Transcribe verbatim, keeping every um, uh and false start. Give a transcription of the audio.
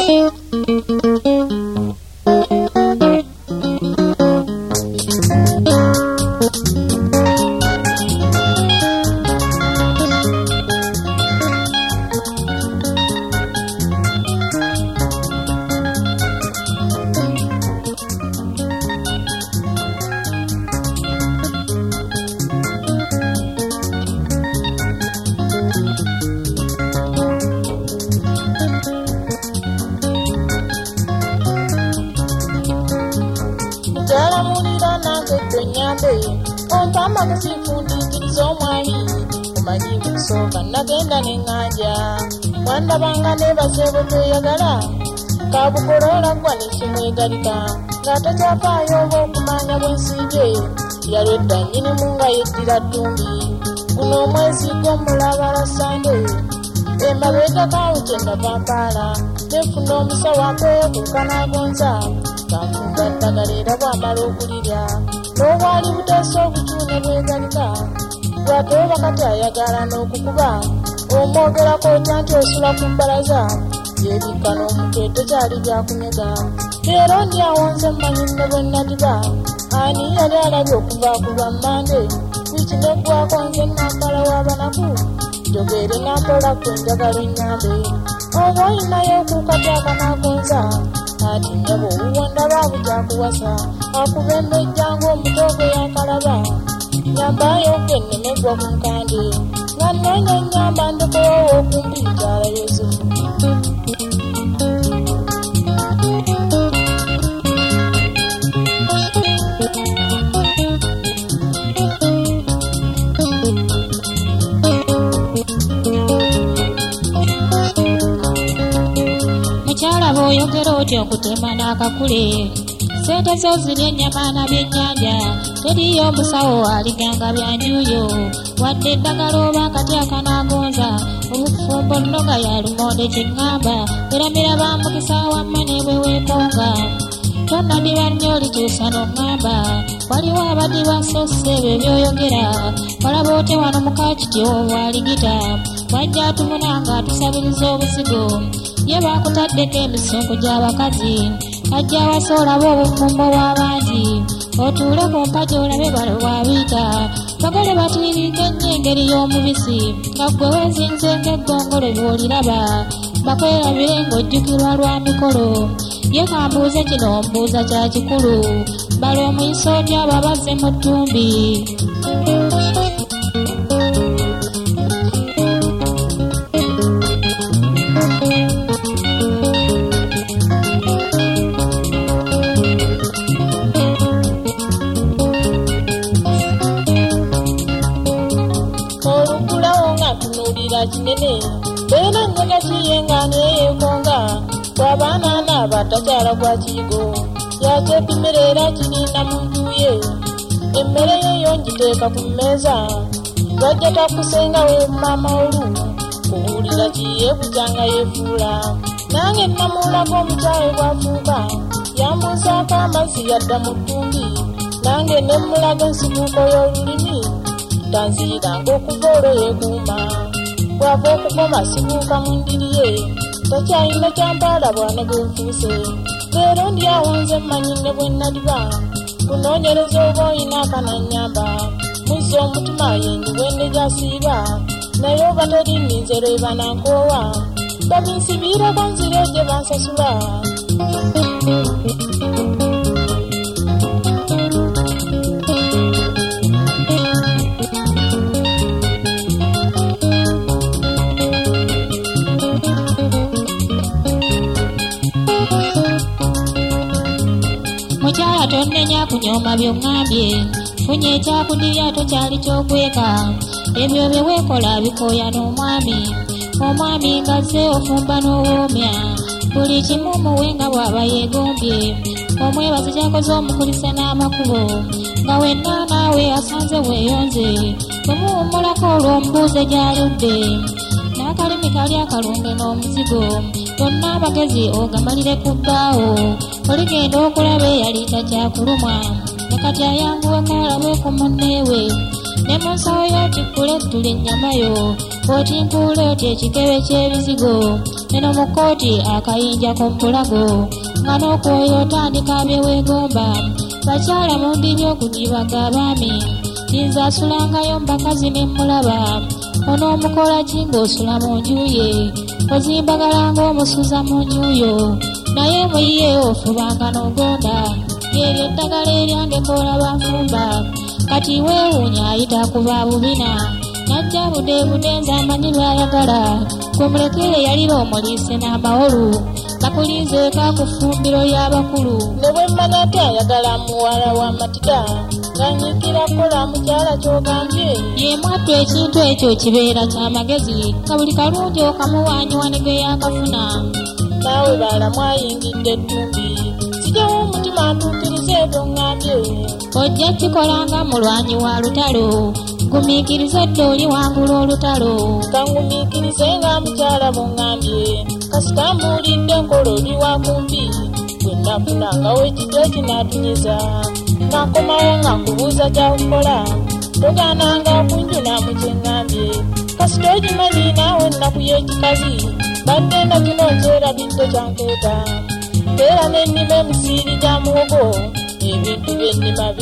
Nagenda n'enganja wanda banga ne basebo tweyagala kabukolola gwa nekimwegalika ng'ate kyafaayo oba okumanya bwensiige yalwedda nnyini mu nga yeddira ttumbi guno omwezi gw'omulabala sande emabega kawuke ndavampaala nefuna omusawo akweyekuuka n'agonza kanfunga ddagala era bw'amala okulirya n'obwali buteesa obucuune bwegalika bw'atooba kati ayagala n'okukuba omwogerako otya nti osula ku mbalaza yeebikka n'omutwe tekyali byakunyega leero ndi awonze mmanyi nne bwe nadiba ani yali alabye okuva ku lwa mmande wiiki neggwako nze nambala w'abanaku jogeere nampola kwe njagala ennyambe oba oyinayo okukatyaka n'agonza ati nyabo owuwonda baabujakuwasa akuba embejja ng'omuto gwe yakalaba nyambayo kennemegwa ku nkande nga nnoonya nnyamba ndekowowo okumpi mukyala Yosefu mukyala bw'oyogera otyo okutema n'akakule sente zo ziri ennyama na byennyanja teriyo omusawo aliganga byanjuyo wadde eddagala oba akati akanaagonza obufumbo nno nga yalumonde kyeŋŋamba eramira bamukisa wamma ne bwe weeponga tonnadiba nnyo olikyusa n'oŋŋamba waliwo abadiba so ssebo ebyoyogera walaba ote wano mukakiti obwaligita wajja atumuna nga atusabiriza obusigo ye baakutaddeko emisunku gy'abakazi ajja awasa olaba obufumbo bw'abangi otuule ku mpagi olabe balo bw'abiita bagale batiirika ennyo engeri y'omubisi nga ggwe weezinze ng'eggongolo bw'oliraba bakwerabire ng'ojjukirwa lwa mikolo ye kambuuze kino mbuuza kya kikulu balo omuyisa otya aba bazze mu ttumbi kinene beera nnyaga kiyenga neyeekonga bw'abaana n'abatakyala gwa kiyigo yakyepimira era kirinda muntu ye emmere yeyo ngiteeka ku mmeeza lwajja takusenga we maama olu kubuulira kiyeebujanga yeefuula nange namuulako omukyawe bw'afuuka yambuusaako amazzi yadda mu ttumbi nange nemmulaga ensikuuko y'olulimi tanziyiranga okuva olwo yeekuuma bw'ava okukoma sibuuka mu ndiri ye takyalina kyampaala bwana bwenfuuse leero ndi awonze mmanyi ne bwe nadiba kunoonyereza oba oyina akanannyamba muzza omutima yendi bwende gyasiiba naye oba teri nninze lweba nankoowa babinsibiirako nzire gye bansasula mukyala tonnenya kunyooma by'oŋŋambye funye ekyakuddirya tokyali ky'okweka ebyo bye weekola bikooya n'omwami omwami ngazze ofumba n'owoomya buli kimu muwe nga bw'aba yeegombye omwebazi ky'akoze omukulisa n'amakubo nga wenna naawe asanze weeyonze bwe muwummulako olw'omubuuze gy'aludde n'akalimi kali akalunge n'omuzigo bonna abagezi ogamalire ku bbaawo oligenda okulaba eyali takyakulumwa nakati ayanguweko alabe ku munneewe ne mu nsawo y'otikkule ttula ennyama yo otimpuule oti ekikebe ky'ebizigo eno mu kkooti akayinja k'omulago nga n'okwoyo otandika byewegomba bakyala mu ndiri okugibaga abaami yinza asulangayo mbakazi ne mulaba onoomukola ki ng'osula mu nju ye ozimbagala ng'omusuza mu nju yo naye muyiye ofubanga n'ogonda lyeryo eddagala eryandekoola banfumba kati weewuunya ayita kuba bubina najja budeebude nze amanyi lwayagala kumulekere yalira omuliise n'amawolu nakulinzeeka ku ffumbiro ly'abakulu ne bwe mmanya ate ayagala muwala wa matida ng'anyiikira kukola mukyala ky'ogambye ye mwattu ekintu ekyo kibeera ky'amagezi ka buli kalungi okamuwaanyiwa ne ge yakafuna naawe baala mwayingidde ettumbi sijawo omutima ntuukirize ebyo ŋŋambye ojja kikolanga mulwanyi wa lutalo gumiikirize dde oli wangula olutalo kangumiikirize nga mukyala bw'oŋŋambye kasita mbuulidde nkola oli wa kumpi bwe nafunangawo ekijjo kinaatunyiza nakomawo nga nkubuuza kyakukola togaananga kunjuna mu kye ŋŋambye kasita ogimanyi naawe ennaku y'ekikazi badde na kino nkyerabidde kyankeeta era n'ennima emiziiri gya muwogo ebintu by'ennima